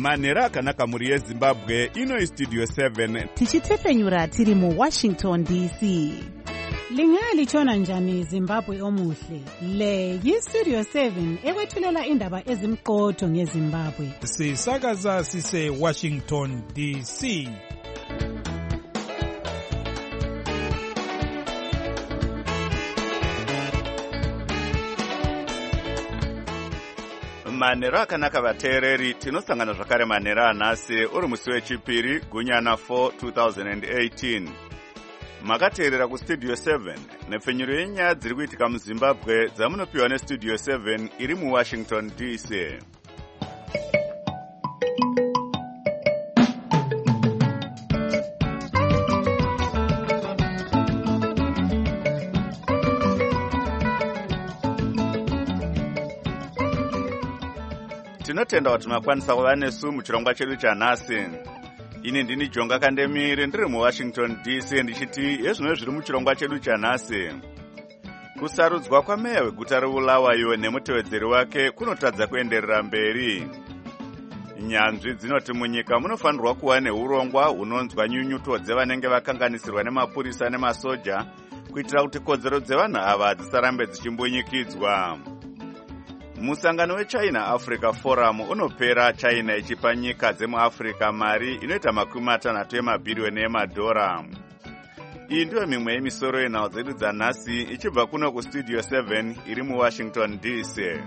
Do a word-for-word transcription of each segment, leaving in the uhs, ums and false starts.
manhero akanaka muri yezimbabwe. Ino istudio seven tichitefenyura tiri mu Washington D C. Lingalitshona njani Zimbabwe omuhle? Le yistudio seven ekwethulela indaba ezimqotho ngeZimbabwe. Sisakaza sise Washington D C. manhero akanaka vateereri. Tinosangana zvakare manhero anhasi uri musi wechipiri gunyana four twenty eighteen. Makateerera kustudio seven nepfenyuro yenyaya dziri kuitika muZimbabwe dzamunopiwa nestudio seven iri muWashington D C. Tinotenda kuti makwanisa kuva nesu muchirongwa chedu chanhasi. Ini ndini Jonga Kandemire ndiri muWashington D C ndichiti yezvino zviri muchirongwa chedu chanhasi. Kusarudzwa kwameya weguta reBulawayo nemutevedzeri wake kunotadza kuenderera mberi. Nyanzvi dzinoti munyika munofanirwa kuva neurongwa hunonzwa nyunyuto dzevanenge vakanganisirwa nemapurisa nemasoja kuitira kuti kodzero dzevanhu ava dzisarambe dzichimbunyikidzwa. Musangano weChina Africa Forum unopera China ichipa nyika dzemuAfrica mari inoita makumi matanhatu emabhiriyoni emadhora. Iyi ndiyo mimwe yemisoro yenhau dzedu dzanhasi ichibva kuno kustudio seven iri muWashington D C.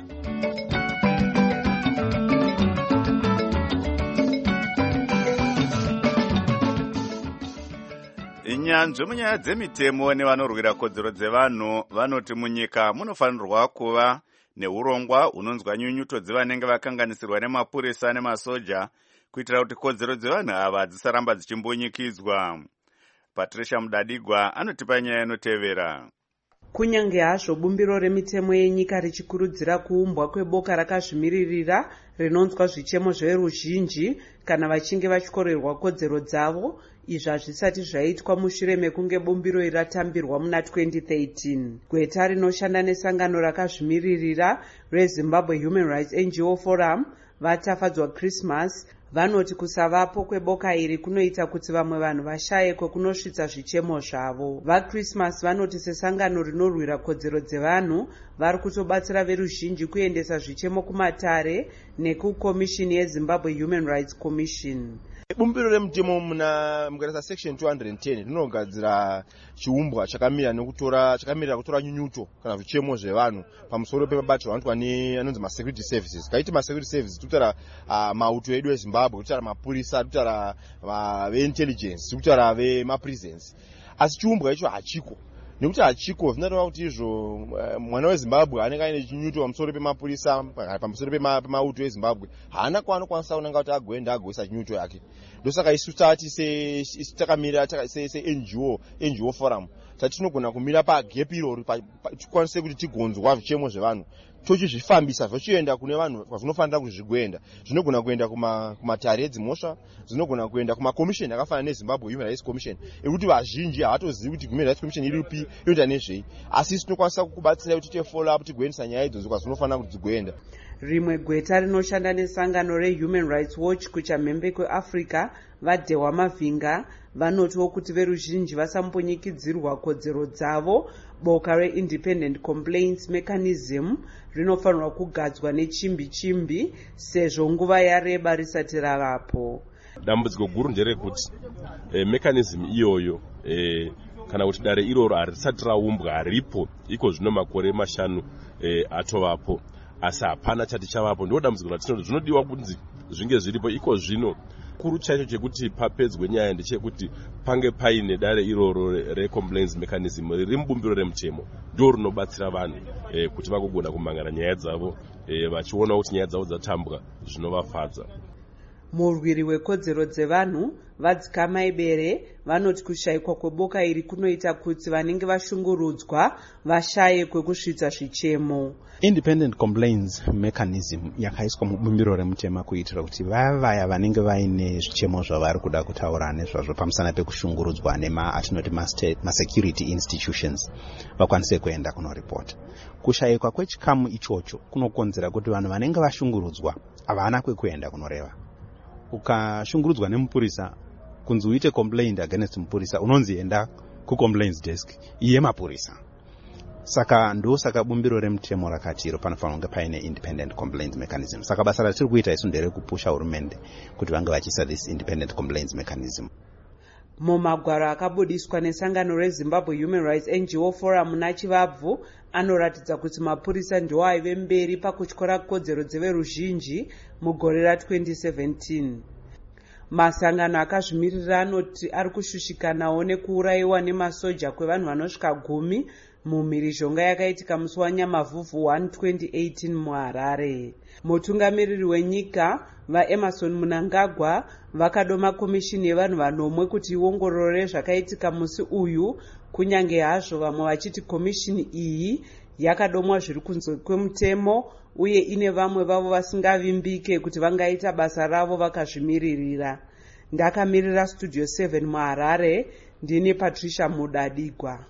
Nyanzvi munyaya dzemitemo nevanorwira kodzero dzevanhu vanoti munyika munofanirwa kuva neurongwa hunonzwa nyunyuto dzevanenge vakanganisirwa nemapurisa nemasoja kuitira kuti kodzero dzevanhu ava dzisaramba dzichimbunyikidzwa. Patricia Mudadigwa anotipa nyaya inotevera. Kunyange hazvo bumbiro remitemo yenyika richikurudzira kuumbwa kweboka rakazvimiririra rinonzwa zvichemo zveruzhinji kana vachinge vachikorerwa kodzero dzavo, izvi hazvisati zvaitwa mushure mekunge bumbiro iri ratambirwa muna twenty thirteen. Gweta rinoshanda nesangano rakazvimiririra reZimbabwe Human Rights N G O Forum vatafadzwa Christmas vanoti kusavapo kweboka iri kunoita kuti vamwe vanhu vashaye kwekunosvitsa zvichemo zvavo. VaChristmas vanoti sesangano rinorwira kodzero dzevanhu vari kutobatsira veruzhinji kuendesa zvichemo kumatare nekukomishini yeZimbabwe Human Rights Commission. Bumbiro remutemo muna mukarasa section two hundred ten rinogadzira chiumbwa chakamira nekutora chakamirira kutora nyunyuto kana zvichemo zvevanhu pamusoro pemabasa anoitwa neanonzi masecurity services. Kaiti masecurity services tutara uh, mauto edu eZimbabwe, tutara mapurisa, tutara veintelligence, tutara vemaprisons. Asi chiumbwa icho hachiko. Nekuti hachiko zvinoreva kuti izvo mwana weZimbabwe anenge aine chinyuto pamusoro pemapurisa pamusoro pemauto eZimbabwe haana kwaanokwanisa kunanga kuti agoenda agoisa chinyuto yake. Ndosaka isu tati takamira se-N G O N G O Forum tatinogona kumira pagap iroro tikwanise kuti tigonzwa zvichemo zvevanhu tochizvifambisa zvochienda kune vanhu kwazvinofanira kuti zvigoenda. Zvinogona kuenda kumatare edzimhosva, zvinogona kuenda kumakomisheni akafanana neZimbabwe Human Rights Commission ekuti vazhinji havatozivi kuti Human Rights Commission iripi inoita nezvei, asi tinokwanisa kukubatsira kuti tiite follow up tigoendesa nyaya idzodzo kwazvinofanira kuti dzigoenda. Rimwe gweta rinoshanda nesangano reHuman Rights Watch kuchamhembe kweAfrica vaDewa Mavhinga vanotiwo kuti veruzhinji vasambunyikidzirwa kodzero dzavo. Boka reIndependent Complaints Mechanism rinofanirwa kugadzwa nechimbi chimbi sezvo nguva yareba risati ravapo. Dambudziko guru nderekuti e, mechanism iyoyo e, kana kuti dare iroro harisati raumbwa haripo iko zvino makore mashanu e, atovapo, asi hapana chati chavapo. Ndo dambudziko ratinoda zvinodiwa kunzi zvinge zviripo iko zvino. Kuru chacho chekuti papedzwe nyaya ndechekuti pange paine dare iroro recomplaints mechanism riri mubumbiro remutemo ndo rinobatsira vanhu e, kuti vagogona kumangana nyaya dzavo e, vachiona kuti nyaya dzavo dzatambwa zvinovafadza. Murwiri wekodzero dzevanhu Vadzika Ibere vanoti kushayikwa kweboka iri kunoita kuti vanenge vashungurudzwa vashaye kwekusvitsa zvichemo. Independent Complaints Mechanism yakaiswa mubumbiro remutemo kuitira kuti vaya vaya vanenge vaine zvichemo zvavari kuda kutaura nezvazvo pamusana pekushungurudzwa nema atinoti masecurity institutions vakwanise kuenda kunoripota. Kushayikwa kwechikamu ichocho kunokonzera kuti vanhu vanenge vashungurudzwa havana kwekuenda kunoreva. ukashungurudzwa nemupurisa kunzi uite complaint against mupurisa unonzi enda kucomplaints desk iye mapurisa. Saka ndo saka bumbiro remutemo rakati iro panofanira kunge paine independent complaints mechanism. Saka basa ratiri kuita isu nderekupusha hurumende kuti vange vachiisa this independent complaints mechanism. Mumagwaro akabudiswa nesangano reZimbabwe Human Rights N G O Forum muna Chivabvu anoratidza kuti mapurisa ndiwo aive mberi pakutyora kodzero dzeveruzhinji mugore ra-twenty seventeen. Masangano akazvimirira anoti ari kushushikanawo nekuurayiwa nemasoja kwevanhu vanosvika gumi mumhirizhonga yakaitika musi waNyamavhuvhu one twenty eighteen muHarare. Mutungamiriri wenyika vaEmerson Mnangagwa vakadoma komishini yevanhu vanomwe kuti iongorore zvakaitika musi uyu, kunyange hazvo vamwe vachiti komishini iyi yakadomwa zviri kunze kwemutemo uye ine vamwe vavo vasingavimbike kuti vangaita basa ravo vakazvimiririra. Ndakamirira Studio seven muHarare, ndini Patricia Mudadigwa.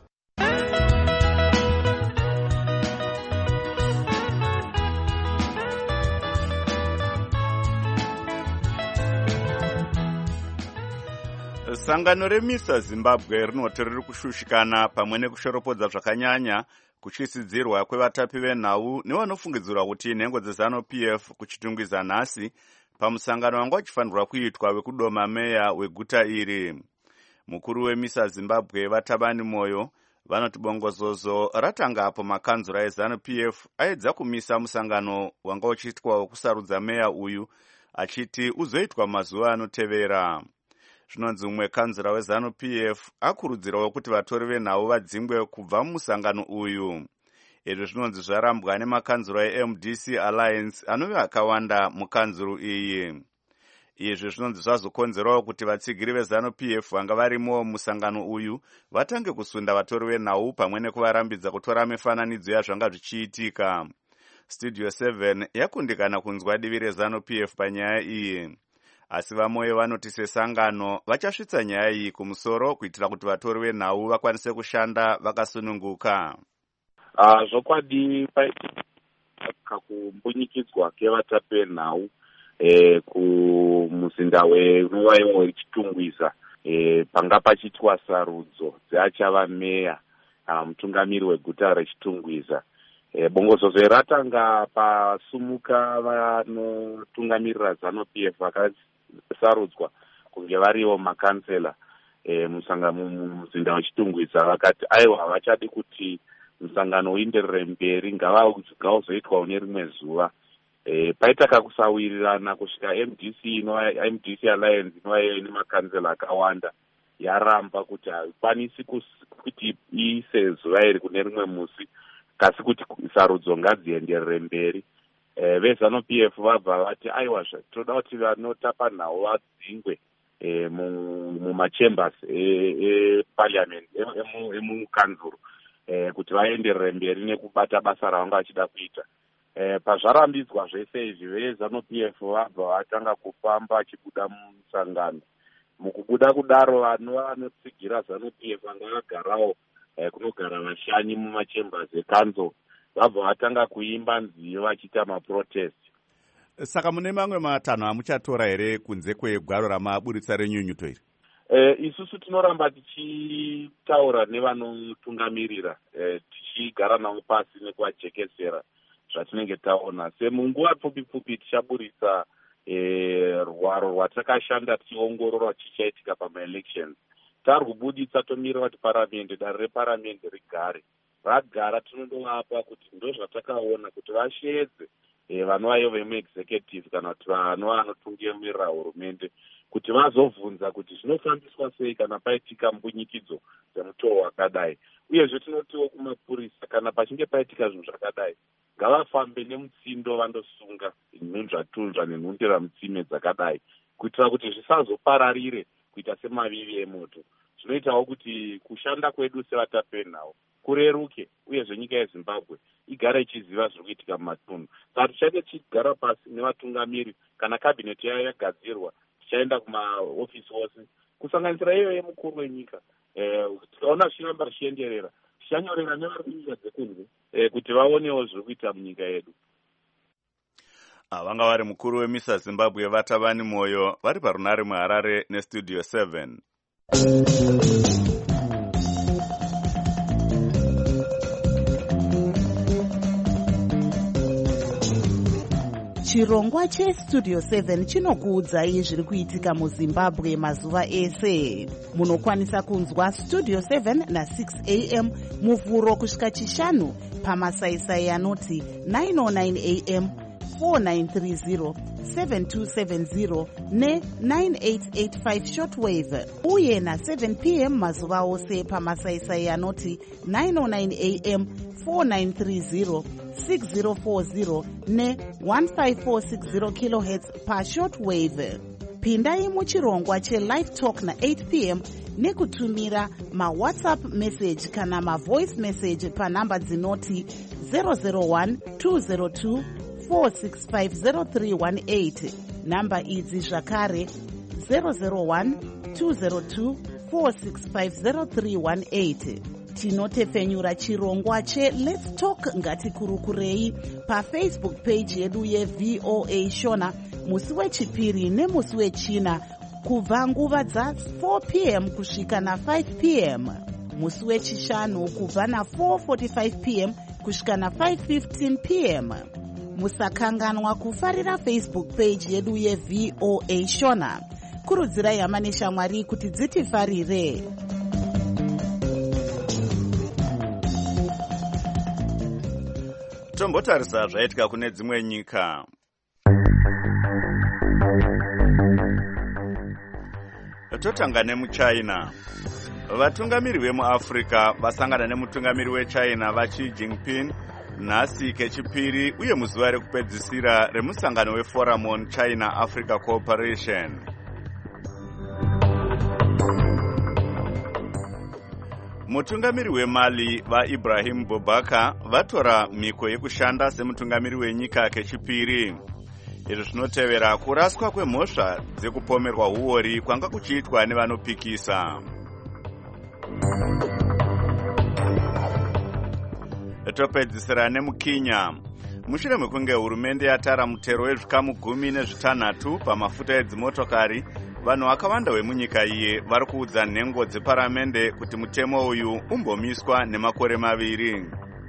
Sangano remisa Zimbabwe rinoti riri kushushikana pamwe nekushoropodza zvakanyanya kuchisidzirwa kwevatapi venhau nevanofungidzirwa kuti nhengo dzeZANU P F kuchitungwiza nhasi pamusangano wanga uchifanirwa kuitwa wekudoma meya weguta iri. Mukuru wemisa Zimbabwe Vatabani Moyo vanoti bongozozo ratanga apo makanzura eZANU P F aedza kumisa musangano wanga uchiitwa wekusarudza meya uyu achiti uzoitwa mazuva anotevera. Zvinonzi umwe kanzura weZANU P F akurudzirawo kuti vatori venhau vadzingwe kubva mumusangano uyu. Izvi zvinonzi zvarambwa nemakanzura eM D C Alliance anove akawanda mukanzuru iyi. Izvi zvinonzi zvazokonzerawo kuti vatsigiri veZANU P F vanga varimo musangano uyu vatange kusunda vatori venhau pamwe nekuvarambidza kutora mifananidzo yazvanga zvichiitika. Studio seven yakundikana kunzwa divi reZANU P F panyaya iyi. Asi vamoyo vanoti sesangano vachasvitsa nyaya iyi kumusoro kuitira kuti vatori venhau vakwanise kushanda vakasununguka. Uh, zvokwadi paitika kumbunyikidzwa kevatapi venhau eh, kumuzinda wevaiwo richitungwiza eh, panga pachitwa sarudzo dzeachava meya uh, mutungamiri weguta rechitungwiza. Eh, bongozozo ratanga pasumuka vanotungamirira ZANU P F vakasarudzwa kunge variwo makansela eh, musangano mumuzinda wechitungwiza vakati aiwa havachadi kuti musangano uenderere mberi ngavazoitwa une rimwe zuva. E, paita kakusawirirana kusvika M D C inova M D C Alliance inova nemakanzela akawanda yaramba kuti haikwanisi kuti iise zuva iri kune rimwe musi kasi kuti sarudzo ngadzienderere mberi. E, veZANU P F vabva vati aiwa toda kuti vanotapa nhau vadzingwe e, mumachambers eparliament emukanzuru e, kuti vaenderere mberi nekubata basa ravanga vachida kuita. Eh, pazvarambidzwa zvese izvi veZANU P F vabva vatanga kufamba vachibuda musangano. Mukubuda kudaro vanhu vanotsigira ZANU P F vanga vagarawo eh, kunogara vashanyi mumachambers ekanzo vabva vatanga kuimba nziyo vachiita maprotest. Saka mune mamwe matanho amuchatora here kunze kwegwaro ramaburitsa renyunyuto iri? Eh, isusu tinoramba tichitaura nevanotungamirira eh, tichigara navo pasi nekuvajekesera zvatinenge taona. Semunguva pfupi pfupi tichaburitsa eh, rwaro rwatakashanda tichiongorora chichaitika pamaelections. Tari kubuditsa tomira kuti paramende dare reparamende rigare ragara tinondovapa kuti ndo zvatakaona kuti vasheedze eh, vanova vemuexecutive kana kuti vanova vanotungamirira hurumende kuti vazobvunza kuti zvinofambiswa sei kana paitika mbunyikidzo dzemutoo wakadai. Uyezve tinotiwo kumapurisa kana pachinge paitika zvinhu zvakadai ngavafambe nemutsindo vandosunga nhunzvatunzva nenhundira mutsime dzakadai kuitira kuti zvisazopararire kuita semavivi emoto. Zvinoitawo kuti kushanda kwedu sevatapi venhau kureruke uyezve nyika yeZimbabwe igare ichiziva zviri kuitika mumatunhu. Saka tichaite tichigara pasi nevatungamiri kana kabineti yayo yagadzirwa tichaenda kumaofisi ose kusanganisira iyo yemukuru wenyika eh, tikaona zvichiramba zvichienderera tichanyorera nevari munyika dzekunze eh, kuti vaonewo zviri kuita munyika yedu. vanga vari mukuru wemisa Zimbabwe Vatavani Moyo vari parunare muHarare nestudio seven. Chirongwa chestudio seven chinokuudzai zviri kuitika muZimbabwe mazuva ese. Munokwanisa kunzwa studio seven na six a m muvhuro kusvika chishanu pamasaisai anoti nine oh nine a m, four nine three zero, seven two seven zero ne nine eight eight five shortwave, uye na seven p m mazuva ose pamasaisai anoti nine oh nine a m, four nine three zero, six zero four zero ne one five four six zero kilohertz pa shortwave. Pindai muchirongwa che-live talk na eight p m nekutumira ma-WhatsApp message kana ma-voice message panhamba dzinoti zero zero one two zero two four six five zero three one eight. Namba idzi zvakare zero zero one two zero two four six five zero three one eight. Tinotefenyura chirongwa che Let's Talk Ngatikurukurei paFacebook page yedu ye-V O A Shona musi wechipiri nemusi wechina kubva nguva dza four p m kusvika na five p m, musi wechishanu kubva na four forty-five p m kusvika na five fifteen p m. Musakanganwa kufarira Facebook page yedu ye-V O A Shona. Kurudzirai hama neshamwari kuti dzitifarire. Tombotarisa zvaitika kune dzimwe nyika. Totanga nemuChina. Vatungamiri vemuAfrica vasangana nemutungamiri weChina vaXi Jinping nhasi kechipiri uye muzuva rekupedzisira remusangano weForum on China Africa Cooperation. Mutungamiri weMali vaIbrahim Boubacar vatora mhiko yekushanda semutungamiri wenyika kechipiri. Izvi zvinotevera kuraswa kwemhosva dzekupomerwa huori kwanga kuchiitwa nevanopikisa. Topedzisira nemuKenya. Mushure mekunge hurumende yatara mutero wezvikamu gumi nezvitanhatu pamafuta edzimotokari, vanhu vakawanda vemunyika iye vari kuudza nhengo dzeparamende kuti mutemo uyu umbomiswa nemakore maviri.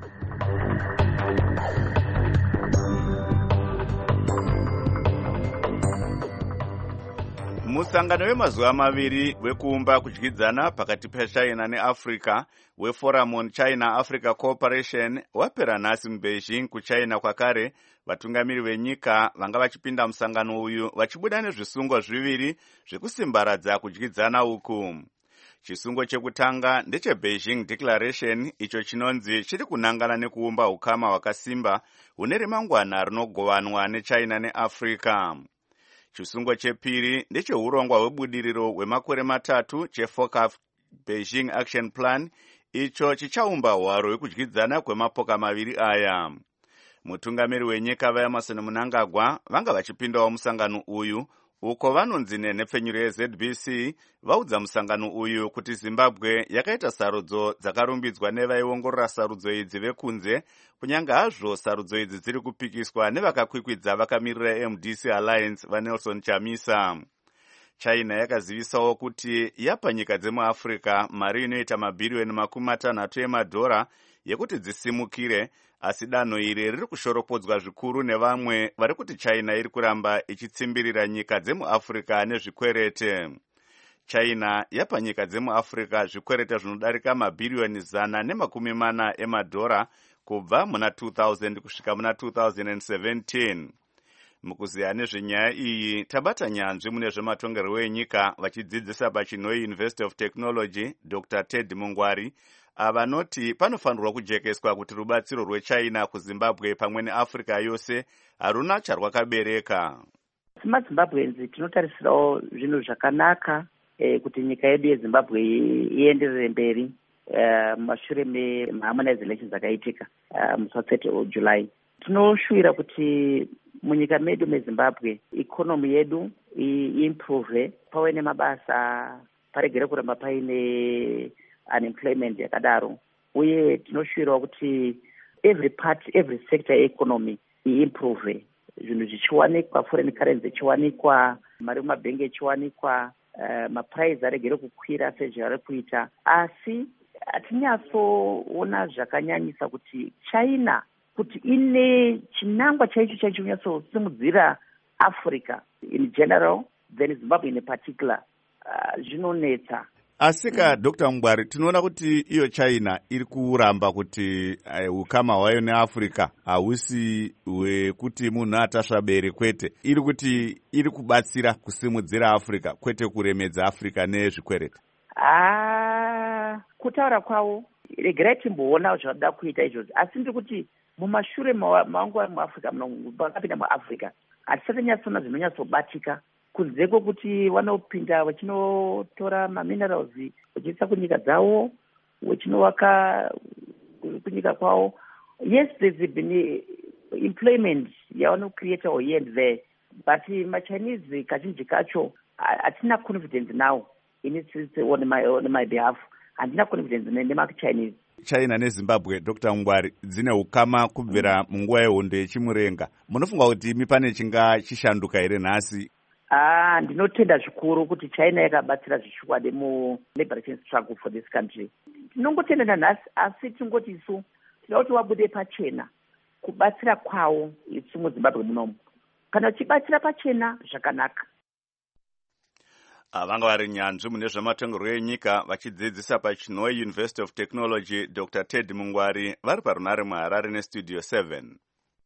Musangano wemazuva maviri wekuumba kudyidzana pakati peChina neAfrica weForum on China Africa Cooperation wapera nhasi muBeijing kuChina kwakare. Vatungamiri venyika vanga vachipinda musangano uyu vachibuda nezvisungo zviviri zvekusimbaradza kudyidzana uku. Chisungo chekutanga ndecheBeijing Declaration, icho chinonzi chiri kunangana nekuumba ukama hwakasimba hune remangwana rinogovanwa neChina neAfrica. Chisungo chepiri ndechehurongwa hwebudiriro hwemakore matatu cheFOCAF Beijing Action Plan, icho chichaumba hwaro hwekudyidzana kwemapoka maviri aya. Mutungamiri wenyika vaEmerson Mnangagwa vanga vachipindawo musangano uyu, uko vanonzi nenhepfenyuro yeZ B C vaudza musangano uyu kuti Zimbabwe yakaita sarudzo dzakarumbidzwa nevaiongorora sarudzo idzi vekunze, kunyange hazvo sarudzo idzi dziri kupikiswa nevakakwikwidza vakamirira M D C Alliance vaNelson Chamisa. China yakazivisawo kuti yapa nyika dzemuAfrica mari inoita mabhiriyoni makumi matanhatu emadhora yekuti dzisimukire, asi danho iri riri kushoropodzwa zvikuru nevamwe vari kuti China iri kuramba ichitsimbirira nyika dzemuAfrica nezvikwerete. China yapa nyika dzemuAfrica zvikwerete zvinodarika mabhiriyoni zana nemakumi mana emadhora kubva muna two thousand kusvika muna two thousand seventeen. Mukuziya nezvenyaya iyi tabata nyanzvi mune zvematongerwo enyika vachidzidzisa paChinoi University of Technology Doctor Ted Mungwari avanoti panofanirwa kujekeswa kuti rubatsiro rweChina kuZimbabwe pamwe neAfrica yose haruna charwakabereka. SemaZimbabweans tinotarisirawo zvinhu zvakanaka eh, kuti nyika yedu yeZimbabwe ienderere mberi mumashure meharmonize elections akaitika musi wathirty July. Tinoshuvira kuti munyika medu meZimbabwe ikonomi yedu iimprove, pave nemabasa, paregere kuramba paine unemployment yakadaro, uye tinoshuvirawo kuti every part, every sector yeeconomy iimprove. zvinhu zvichiwanikwa, foreign currency ichiwanikwa, mari mumabhengi ichiwanikwa, uh, mapuraizi aregere kukwira sezvari kuita. Asi hatinyatsoona zvakanyanyisa kuti China kuti ine chinangwa chaicho chaicho kunyatsosimudzira Africa in general, then Zimbabwe in particular, uh, zvinonetsa. Asika Doctor Mungwari, tinoona kuti iyo China iri kuramba kuti uh, ukama hwayo neAfrica hausi hwekuti munhu atasvabere, kwete, iri kuti iri kubatsira kusimudzira Africa, kwete kuremedza Africa nezvikwereti. Ah, kutaura kwavo regerai timboona zvavada kuita izvozvo, asi ndiri kuti mumashure mangu ari muAfrica, vakapinda muAfrica hatisati nyatsoona zvinonyatsobatika, kunze kwekuti vanopinda vachinotora maminerals vachiisa kunyika dzavo, vachinovaka kunyika kwavo. Yes, there's been employment yavanocreata here and there, but machinese kazhinji kacho hatina confidence now in its, on my, on my behalf. Handina confidence nemachinese. China neZimbabwe, Doctor Mungwari, dzine ukama kubvira munguva yehondo yechimurenga. Munofunga kuti imi pane chinga chishanduka here nhasi? Ah, ndinotenda zvikuru kuti China yakabatsira zvishukwade mu liberation struggle for this country. Tinongotenda nhasi, asi tingoti isu tinoda kuti wabude pachena kubatsira kwawo isu muZimbabwe munomu. Kana uchibatsira pachena zvakanaka. Vanga vari nyanzvi mune zvematongerwo enyika vachidzidzisa paChinoi University of Technology, Doctor Ted Mungwari, vari parunare muHarare nestudio seven.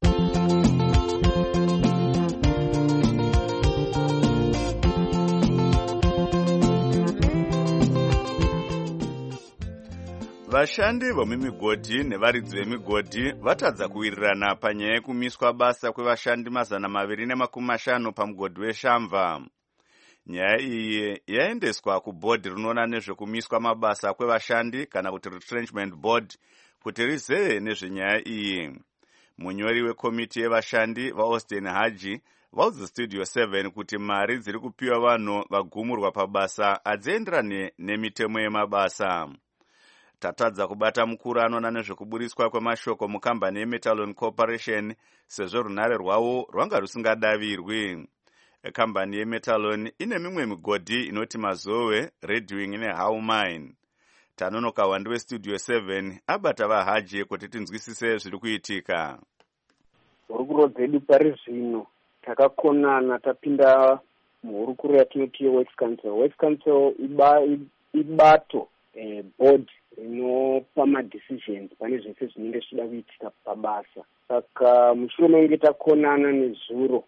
Vashandi vemimigodhi nevaridzi vemigodhi vatadza kuwirirana panyaya yekumiswa basa kwevashandi mazana maviri nemakumi mashanu pamugodhi weShamva. Nyaya iyi yaendeswa kubhodhi rinoona nezvekumiswa mabasa kwevashandi kana kuti retrenchment board kuti rizeye nezvenyaya iyi. Munyori wekomiti yevashandi vaAustin Haji vaudza studio seven kuti mari dziri kupiwa vanhu vagumurwa pabasa hadzienderane nemitemo yemabasa. Tatadza kubata mukuru anoona nezvekuburiswa kwemashoko mukambani yeMetalon Corporation sezvo runare rwavo rwanga rusingadavirwi. Kambani yeMetalon ine mimwe migodhi inoti Mazowe, Redwing neHow Mine. Tanonoka wandi westudio seven abata vaHaji kuti tinzwisise zviri kuitika. Hurukuro dzedu pari zvino takakonana tapinda muhurukuro yatinoti Works Council. Works Council iba, ibato eh, board rinopa madecisions pane zvese zvinenge zvichida kuitika pabasa. Saka mushure menge takonana nezuro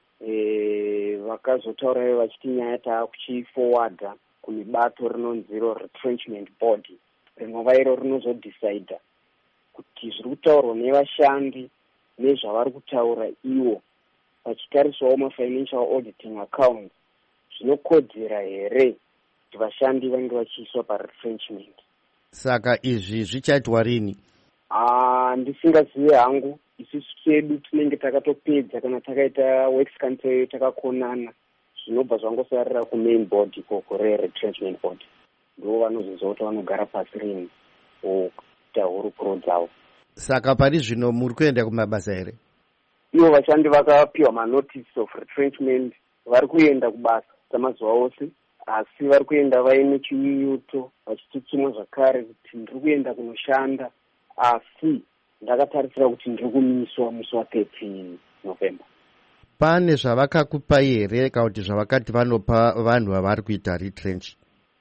E, vakazotaura vachiti nyaya taakuchiforwarda kumibato rinonziro retrenchment board rinova iro rinozodecida kuti zviri kutaurwa nevashandi nezvavari kutaura ivo vachitariswawo mafinancial auditing accounts zvinokodzera here kuti vashandi vanenge vachiiswa paretrenchment. Saka izvi zvichaitwa rini? Ah, ndisingazive hangu. Isusu chedu tinenge takatopedza kana takaita Works Council takakonana zvinobva zvangosarira kumain board ikoko retrenchment board ndo vanozozota vanogara pasi rini kuita hurukuro dzavo. Saka pari zvino muri kuenda kumabasa here? Ivo vashandi vakapiwa manotice of retrenchment vari kuenda kubasa samazuva ose, asi vari kuenda vaine chinyunyuto vachitutsumwa zvakare kuti ndiri kuenda kunoshanda, asi ndakatarisira kuti ndiri kumiswa musi wa13 November. Pane zvavakakupai here kana kuti zvavakati vanopa vanhu vavari kuita retrench?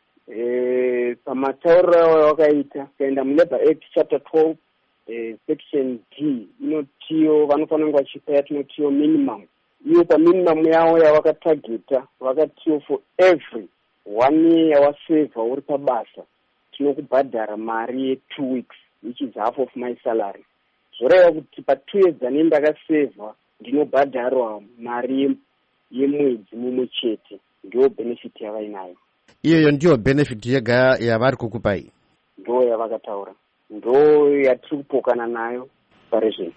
Eh, pamatauriro avakaita kaenda muLabour Act chapter twelve eh, section D inotiyo vanofanira kunge vachipa yatinotiyo minimum. Iyo paminimum yavo yavakatageta vakatiyo for every one year yawasevha uri pabasa tinokubhadhara mari ye-two weeks which is half of my salary. Zvoreva kuti pa-two years ane ndakasevha ndinobhadharwa mari yemwedzi mumwe chete. Ndiyo benefit yavainayo. Iyoyo ndiyo benefit yega yavari kukupai? Ndo yavakataura, ndo yatiri kupokana nayo pari zvino.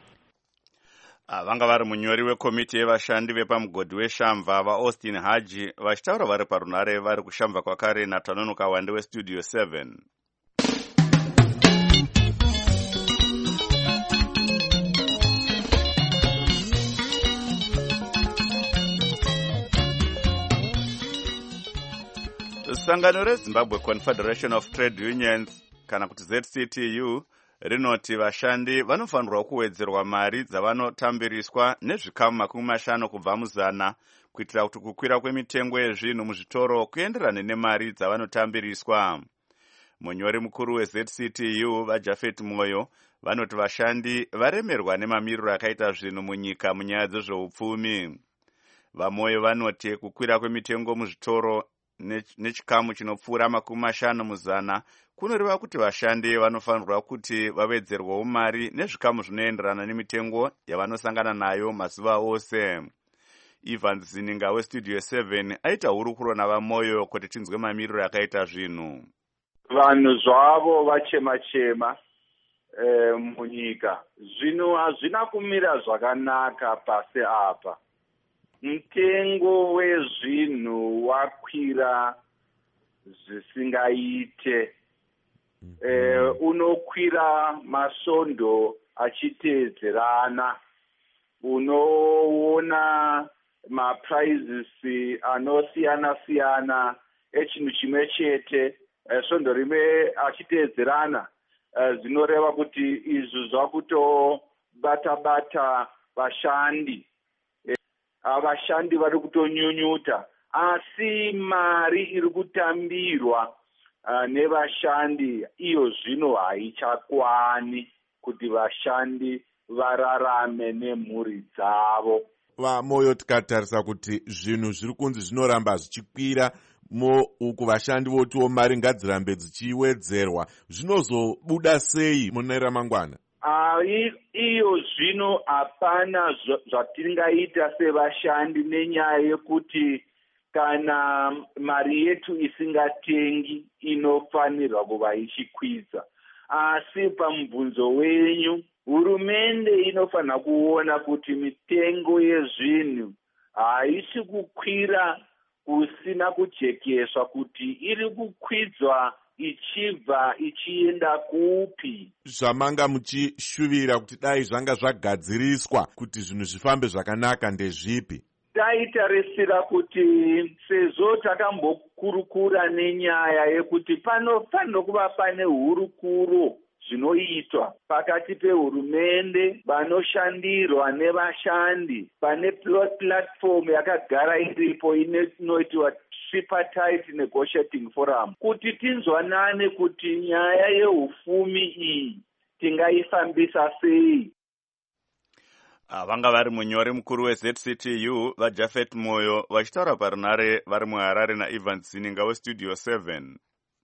Vanga vari munyori wekomiti yevashandi vepamugodhi weShamva vaAustin Haji vachitaura vari parunare vari kushamva kwakare naTanonoka wande westudio seven. sangano rezimbabwe Confederation of Trade Unions kana kuti Z C T U rinoti vashandi vanofanirwa kuwedzerwa mari dzavanotambiriswa nezvikamu makumi mashanu kubva muzana kuitira kuti kukwira kwemitengo yezvinhu muzvitoro kuenderane nemari dzavanotambiriswa. Munyori mukuru we-Z C T U vaJafet Moyo vanoti vashandi varemerwa nemamiriro akaita zvinhu munyika munyaya dzezveupfumi. VaMoyo vanoti kukwira kwemitengo muzvitoro nechikamu chinopfuura makumi mashanu muzana kunoreva kuti vashandi vanofanirwa kuti vawedzerwewo mari nezvikamu zvinoenderana nemitengo yavanosangana nayo mazuva ose. Evans Zininga westudio seven aita hurukuro navaMoyo kuti tinzwe mamiriro akaita zvinhu. Vanhu zvavo vachema-chema e, munyika zvino hazvina kumira zvakanaka pasi apa. Mutengo wezvinhu wakwira zvisingaite. E, unokwira masondo achiteedzerana. Unoona maprizes anosiyana-siyana echinhu chimwe chete. Sondo rimwe achiteedzerana zvinoreva kuti izvi zvakutobata-bata vashandi. Vashandi vari kutonyunyuta asi mari iri kutambirwa nevashandi iyo zvino haichakwani kuti vashandi vararame nemhuri dzavo. VaMoyo tikatarisa kuti zvinhu zviri kunzi zvinoramba zvichikwira mo uku vashandi votiwo mari ngadzirambe dzichiwedzerwa zvinozobuda sei mune ramangwana? Uh, iyo zvino hapana zvatingaita sevashandi nenyaya yekuti kana mari yetu isingatengi inofanirwa kuva ichikwidza. Asi pamubvunzo wenyu, hurumende inofanira kuona kuti mitengo yezvinhu haisi kukwira kusina kujekeswa kuti iri kukwidzwa ichibva ichienda kupi. Zvamanga muchishuvira kuti dai zvanga zvagadziriswa kuti zvinhu zvifambe zvakanaka ndezvipi? Taitarisira kuti sezvo takambokurukura nenyaya yekuti panofanira kuva pane hurukuro zvinoitwa pakati pehurumende, vanoshandirwa nevashandi, pane platform yakagara iripo inoitwa tripartite negotiating forum, kuti tinzwanane kuti nyaya yehufumi iyi tingaifambisa sei. Vanga vari munyori mukuru we-Z C T U vaJafet Moyo vachitaura parunare vari muHarare naEvans Zininga westudio seven.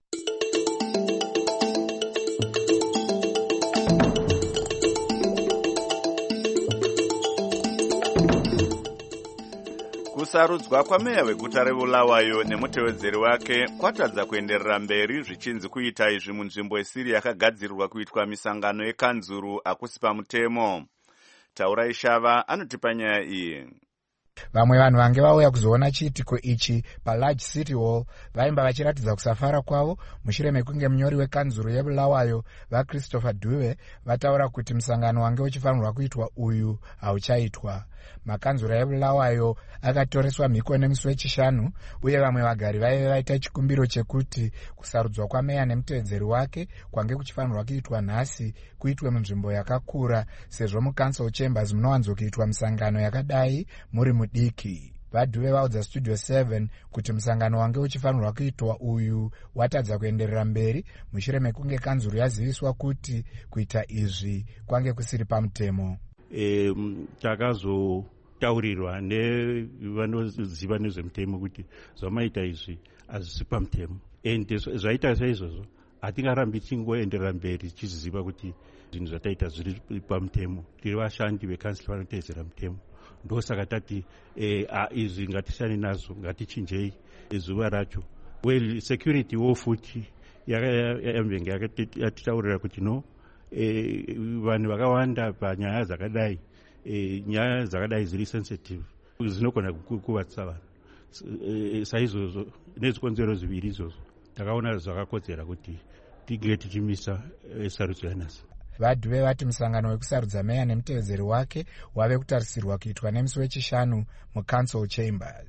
Kusarudzwa kwameya weguta reBulawayo nemutevedzeri wake kwatadza kuenderera mberi zvichinzi kuita izvi munzvimbo isiri yakagadzirirwa kuitwa misangano yekanzuru akusi pamutemo. Taura Ishava anotipa nyaya iyi. Vamwe vanhu vange vauya kuzoona chiitiko ichi paLarge City Hall vaimba vachiratidza kusafara kwavo mushure mekunge munyori wekanzuro yeBulawayo vaChristopher Duve vataura kuti musangano wange uchifanirwa kuitwa uyu hauchaitwa. Makanzuro eBulawayo akatoreswa mhiko nemusi wechishanu uye vamwe vagari vaive vaita chikumbiro chekuti kusarudzwa kwameya nemutevedzeri wake kwange kuchifanirwa kuitwa nhasi kuitwe munzvimbo yakakura sezvo muCouncil Chambers munowanzokuitwa misangano yakadai muri mudiki. VaDuve vaudza Studio seven kuti musangano wange uchifanirwa kuitwa uyu watadza kuenderera mberi mushure mekunge kanzuro yaziviswa kuti kuita izvi kwange kusiri pamutemo. E, takazotaurirwa nevanoziva nezvemutemo kuti zvamaita izvi hazvisi pamutemo, ende zvaita saizvozvo hatingarambi tingoenderera mberi tichiziva kuti zvinhu zvataita zviri pamutemo. Tiri vashandi vekanzili vanoteedzera mutemo, ndosaka tati e, izvi ngatishane nazvo, ngatichinjei zuva racho. Well, security wo futi yamvenge yakatitaurira kuti no E, vanhu vakawanda panyaya dzakadai e, nyaya dzakadai ziri sensitive zinogona kukuvadzisa vanhu. E, saizvozvo nezvikonzero zviviri izvozvo takaona zvakakodzera kuti tige tichimisa e, sarudzo yanhasi. VaDuve vati musangano wekusarudza meya nemutevedzeri wake wave kutarisirwa kuitwa nemusi wechishanu muCouncil Chambers.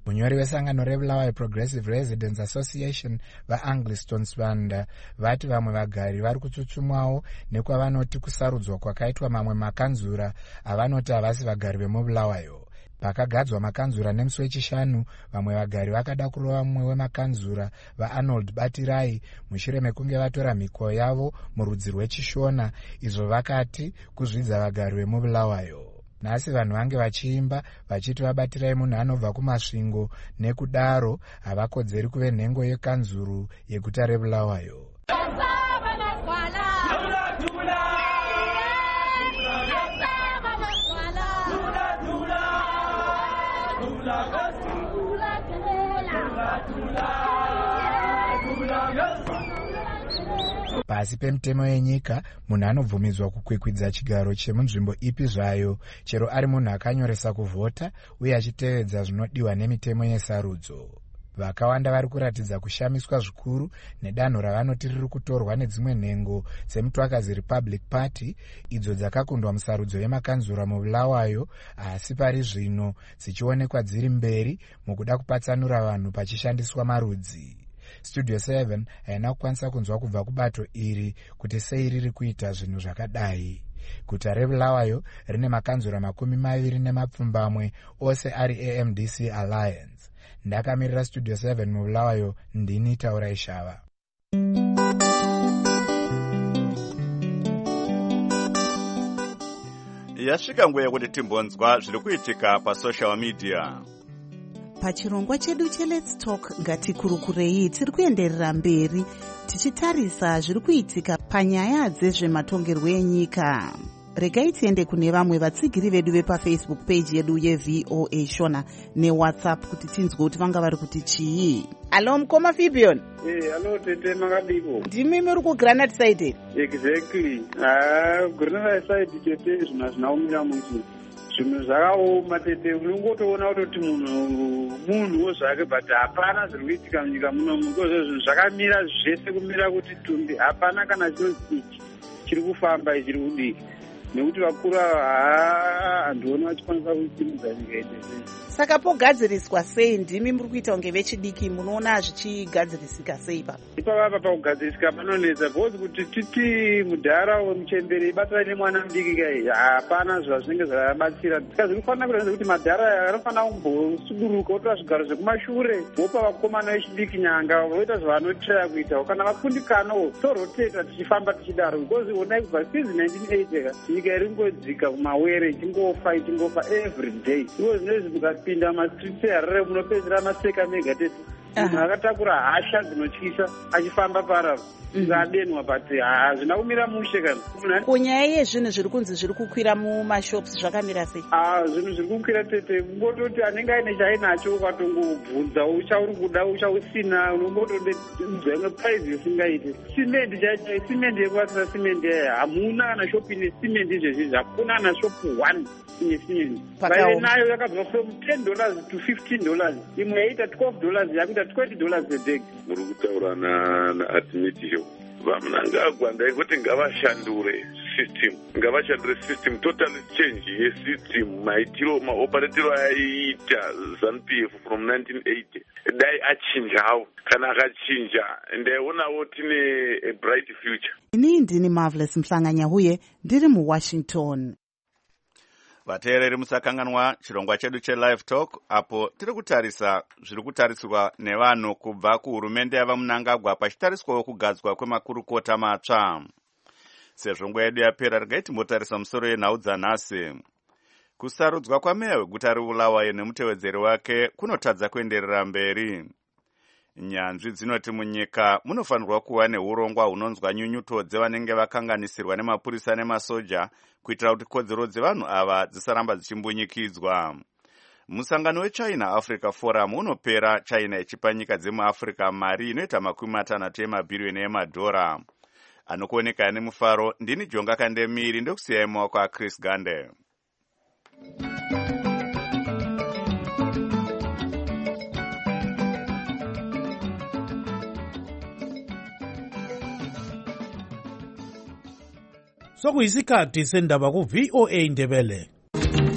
munyori wesangano rebulawayo Progressive Residents Association vaAngliston Swanda vati vamwe vagari vari kutsutsumwawo nekwavanoti kusarudzwa kwakaitwa mamwe makanzura avanoti havasi vagari vemubulawayo. Pakagadzwa makanzura nemusi wechishanu, vamwe vagari vakada kurova mumwe wemakanzura vaArnold Batirai mushure mekunge vatora mhiko yavo murudzi rwechishona, izvo vakati kuzvidza vagari vemubulawayo. Nhasi vanhu vange vachiimba vachiti vabatirai munhu anobva kumasvingo, nekudaro havakodzeri kuve nhengo yekanzuru yeguta rebulawayo. Pasi pemutemo yenyika, munhu anobvumidzwa kukwikwidza chigaro chemunzvimbo ipi zvayo, chero ari munhu akanyoresa kuvhota uye achitevedza zvinodiwa nemitemo yesarudzo. Vakawanda vari kuratidza kushamiswa zvikuru nedanho ravanoti riri kutorwa nedzimwe nhengo dzemutwakazi Republic Party, idzo dzakakundwa musarudzo yemakanzura mubulawayo, asi pari zvino dzichionekwa dziri mberi mukuda kupatsanura vanhu pachishandiswa marudzi. Studio seven haina kukwanisa kunzwa kubva kubato iri kuti sei riri kuita zvinhu zvakadai. Guta rebulawayo rine makanzura makumi maviri nemapfumbamwe, ose ari A M D C Alliance. Ndakamirira Studio seven mubulawayo, ndini Taurai Shava. Yasvika nguva yekuti timbonzwa zviri kuitika pasocial media. Pachirongwa chedu cheLet's Talk ngatikurukurei tiri kuenderera mberi tichitarisa zviri kuitika panyaya dzezvematongerwo enyika. Regai tiende kune vamwe vatsigiri vedu vepafacebook page yedu yeV O A Shona neWhatsApp kuti tinzwe kuti vanga vari kuti chii. Alo mukoma Fibion. Eh, alo tete makadiko. Ndimi muri kuGranite side. Exactly. Ah, Granite side tete zvina zvinaumira muti. Zvinhu zvakaoma tete, unongotoona kuti munhu munhuwo zvake, but hapana zviri kuitika munyika muno. Zvinhu zvakamira zvese kumira kuti tumbi, hapana kana chinonzi chiri kufamba chiri kudika. Nekuti vakuru handioni vachikwanisa kusimudza nyika ite. Saka pogadziriswa sei? Ndimi muri kuita kunge vechidiki, munoona zvichigadzirisika sei papa? Ipapa pakugadzirisika panonetsa, because kuti titi mudhara wemuchembere ibatana nemwana mudiki kai, hapana zvazvinenge zvakabatsira. Saka zviri kufanira kuratidza kuti madhara anofanira kumbosuduruka, votora zvigaro zvekumashure, vopa vakomana vechidiki nyanga, voita zvavanotraya kuita. Kana vakundikanawo toroteta tichifamba tichidaro, because onai kubva since nineteen eighty nyika iri kungodzika kumawere ichingofa ichingofa every day. Iwo zvinezvi mukapinda mastreets eHarare munopedzera maseka mega tete. Munhu akatakura hasha dzinotyisa achifamba parava ngadenwa, but hazvina kumira mushe kana. Kunyaya yezvinhu zviri kunzi zviri kukwira mumashops zvakamira sei? Zvinhu zviri kukwira tete, ungototi anenge aine chainacho ukatongobvunza uchauri kuda uchausina, unongotoudza imwe price isingaite. Simendi chaicho, simendi yekuvatira simendi hamuna kana shopi ine simendi izvezvi, hakuna kana shopu one ine simendi. Vaive nayo yakabva from ten dollars to fifteen dollars, imwe yaita twelve dollars yakuita twenty dollars a bag. Muri kutaura naArtemitio vamunangagwa ndaikuti ngavashandure system, ngavashandure system, total change yesystem, maitiro maoperatiro aiita ZANU-P F from nineteen eighty dai achinjawo. Kana akachinja ndaionawo tine a bright future. Ini ndini Marvelous Mhlanga-Nyahuye ndiri muWashington. Vateereri musakanganwa chirongwa chedu cheLive Talk, apo tiri kutarisa zviri kutariswa nevanhu kubva kuhurumende yavaMunangagwa pachitariswawo kugadzwa kwemakurukota matsva. Sezvo nguva yedu yapera, regai timbotarisa musoro yenhau dzanhasi. Kusarudzwa kwameya weguta reBulawayo nemutevedzeri wake kunotadza kuenderera mberi. Nyanzvi dzinoti munyika munofanirwa kuva neurongwa hunonzwa nyunyuto dzevanenge vakanganisirwa nemapurisa nemasoja kuitira kuti kodzero dzevanhu ava dzisaramba dzichimbunyikidzwa. Musangano weChina Africa Forum unopera, China ichipa nyika dzemuAfrica mari inoita makumi matanhatu emabhiriyoni emadhora. Anokuoneka nemufaro, ndini Jonga Kandemiri, ndokusiyai mumaoko aChris Gande. Sokuyisikhathi sendaba ku V O A Ndebele.